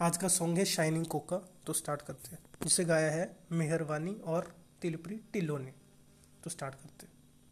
आज का सॉन्ग है शाइनिंग कोका। तो स्टार्ट करते हैं, जिसे गाया है मेहरबानी और दिलप्रीत ढिल्लों ने। तो स्टार्ट करते हैं।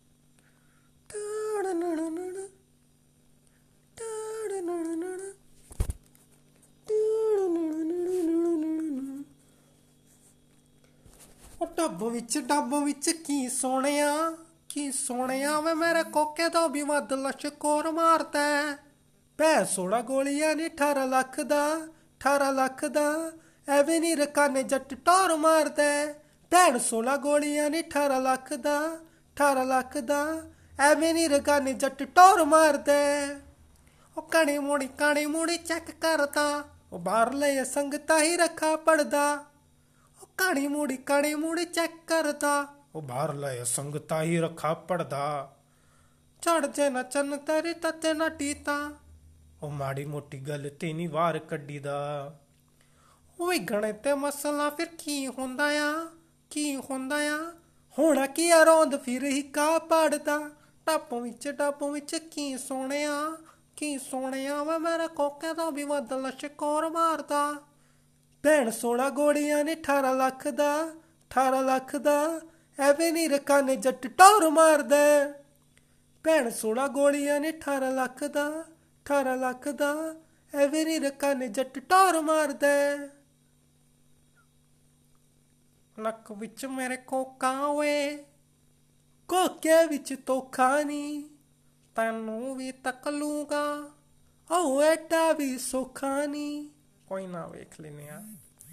ਡੱਬ ਵਿੱਚ ਕੀ ਸੋਹਣਿਆ ਵੇ ਮੇਰੇ ਕੋਕੇ ਤੋਂ ਵੀ ਵੱਧ ਲਸ਼ਕੋਰ ਮਾਰਦਾ। ਪੈ 16 ਗੋਲੀਆਂ ਨੇ 18 ਲੱਖ ਦਾ ਐਵੇਂ ਨੀ ਰਕਾਨੇ ਜੱਟ ਟੌਰ ਮਾਰਦਾ। ਭੈਣ 16 ਗੋਲੀਆਂ ਨੇ 18 ਲੱਖ ਦਾ ਐਵੇਂ ਨੀ ਰਕਾਨੇ ਜੱਟ ਟੌਰ ਮਾਰਦਾ। ਉਹ ਕਾਣੀ ਮੂੜੀ ਚੈੱਕ ਕਰਦਾ, ਉਹ ਬਾਹਰਲੇ ਸੰਗਤਾਂ ਹੀ ਰੱਖਾ ਪੜਦਾ। ਉਹ ਕਾਣੀ ਮੂੜੀ ਚੈੱਕ ਕਰਦਾ, ਉਹ ਬਾਹਰਲੇ ਸੰਗਤਾਂ ਹੀ ਰੱਖਾ ਪੜਦਾ। ਚੜ ਜੇ ਨਾ ਚੰਨ ਤੇਰੀ ਤੱਤੇ ਨਾ ਟੀਤਾ, ਉਹ ਮਾੜੀ ਮੋਟੀ ਗੱਲ ਤੇ ਨੀ ਵਾਰ ਕੱਢੀ ਦਾ। ਉਹ ਗਣੇ ਤੇ ਮਸਲਾ ਫਿਰ ਕੀ ਹੁੰਦਾ ਆ ਹੋਣਾ ਕੀ ਆ ਰੋਂਦ ਫਿਰ ਹੀ ਕਾ ਪੜਦਾ। ਟੱਪ ਵਿੱਚ ਕੀ ਸੋਹਣਿਆ ਵਾ ਮੇਰਾ ਕੋਕੇ ਤੋਂ ਵੀ ਵੱਧ ਲਸ਼ਕੋਰ ਮਾਰਦਾ। ਭੈਣ 16 ਗੋਲੀਆਂ ਨੇ 18 ਲੱਖ ਦਾ ਐਵੇਂ ਨੀ ਰਕਾਨੇ ਜੱਟ ਟੌਰ ਮਾਰਦਾ। ਭੈਣ 16 ਗੋਲੀਆਂ ਨੇ 18 ਲੱਖ ਦਾ ਐਵੇਂ ਨੀ ਰਕਾਨੇ ਜੱਟ ਟੌਰ ਮਾਰਦਾ। ਨੱਕ ਵਿੱਚ ਮੇਰੇ ਕੋਕਾ ਵੇ, ਕੋਕੇ ਵਿੱਚ ਤੋਖਾ ਨੀ, ਤੈਨੂੰ ਵੀ ਤੱਕ ਲੂਗਾ ਉਹ ਐਡਾ ਵੀ ਸੌਖਾ ਨੀ। ਕੋਈ ਨਾ ਵੇਖ ਲੈਨੇ ਆ।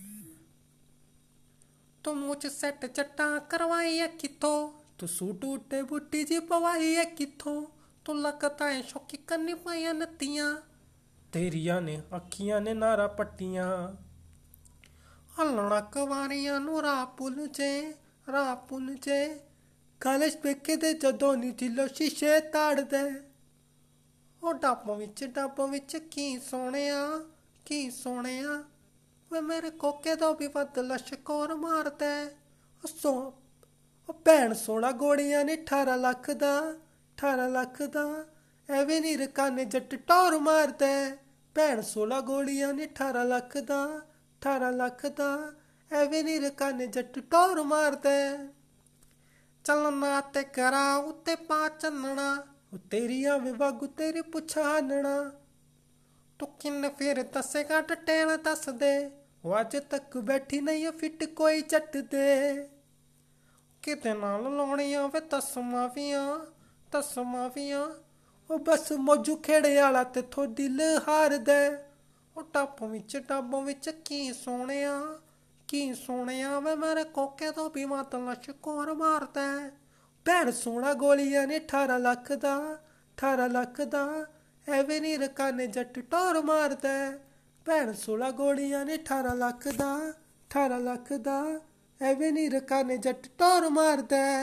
ਤੂੰ ਮੂੰਹ ਚ ਸੈੱਟ ਚੱਟਾਂ ਕਰਵਾਈ ਐ ਕਿੱਥੋਂ, ਤੂੰ ਸੂਟ ਉੱਤੇ ਬੁੱਟੀ ਜੀ ਪਵਾਈ ਐ ਕਿੱਥੋਂ। ਤੂੰ ਲੱਗਦਾ ਏ ਸ਼ੌਕੀ ਕੰਨੀ ਪਾਈਆਂ ਨੱਤੀਆਂ, ਤੇਰੀਆਂ ਨੇ ਅੱਖੀਆਂ ਨੇ ਨਾਰਾ ਪੱਟੀਆਂ। ਹਲਣਾ ਕਵਾਰੀਆਂ ਨੂੰ ਰਾਹ ਭੁੱਲ ਜੇ ਕਾਲਜ ਪੇਕੇ ਦੇ ਜਦੋਂ ਨੀ ਦਿਲੋਂ ਸ਼ੀਸ਼ੇ ਤਾੜਦੇ। ਉਹ ਡੱਬ ਵਿੱਚ ਕੀ ਸੋਹਣਿਆ ਵੇ ਮੇਰੇ ਕੋਕੇ ਤੋਂ ਵੀ ਵੱਧ ਲਸ਼ਕੋਰ ਮਾਰਦਾ। ਉਹ ਭੈਣ 16 ਗੋਲੀਆਂ ਨੇ 18 ਲੱਖ ਦਾ ਐਵੇਂ ਨੀ ਰਕਾਨੇ ਜੱਟ ਟੌਰ ਮਾਰਦਾ। ਭੈਣ 16 ਗੋਲੀਆਂ ਨੇ 18 ਲੱਖ ਦਾ ਐਵੇਂ ਨੀ ਰਕਾਨੇ ਜੱਟ ਟੌਰ ਮਾਰਦਾ। ਚੱਲਣਾ ਤੇ ਕਰਾ ਉੱਤੇ ਪਾ ਚੰਨਣਾ, ਉਹ ਤੇਰੀਆਂ ਵੇ ਵਾਗੂ ਤੇਰੀ ਪੁੱਛਾਨਣਾ। ਤੂੰ ਕਿੰਨੇ ਫਿਰ ਦੱਸੇਗਾ ਡਿਟੇਲ ਦੱਸ ਦੇ, ਉਹ ਅੱਜ ਤੱਕ ਬੈਠੀ ਨਹੀਂ ਫਿੱਟ ਕੋਈ ਜੱਟ ਦੇ। ਕਿਤੇ ਨਾਲ ਲਾਉਣੀਆਂ ਵੇ ਤਸਮਾਂ ਵੀਆਂ ਉਹ ਬਸ ਮੋਜੂ ਖੇੜੇ ਵਾਲਾ ਤੇ ਥੋ ਦਿਲ ਹਾਰਦਾ। ਉਹ ਟੱਪ ਵਿੱਚ ਕੀ ਸੋਹਣਿਆ ਵੇ ਮੇਰੇ ਕੋਕੇ ਤੋਂ ਵੀ ਵੱਧ ਲਸ਼ਕੋਰ ਮਾਰਦਾ। ਭੈਣ 16 ਗੋਲੀਆਂ ਨੇ 18 ਲੱਖ ਦਾ ਐਵੇਂ ਨੀ ਰਕਾਨੇ ਜੱਟ ਟੌਰ ਮਾਰਦਾ। ਭੈਣ 16 ਗੋਲੀਆਂ ਨੇ 18 ਲੱਖ ਦਾ ਐਵੇਂ ਨੀ ਰਕਾਨੇ ਜੱਟ ਟੌਰ ਮਾਰਦਾ।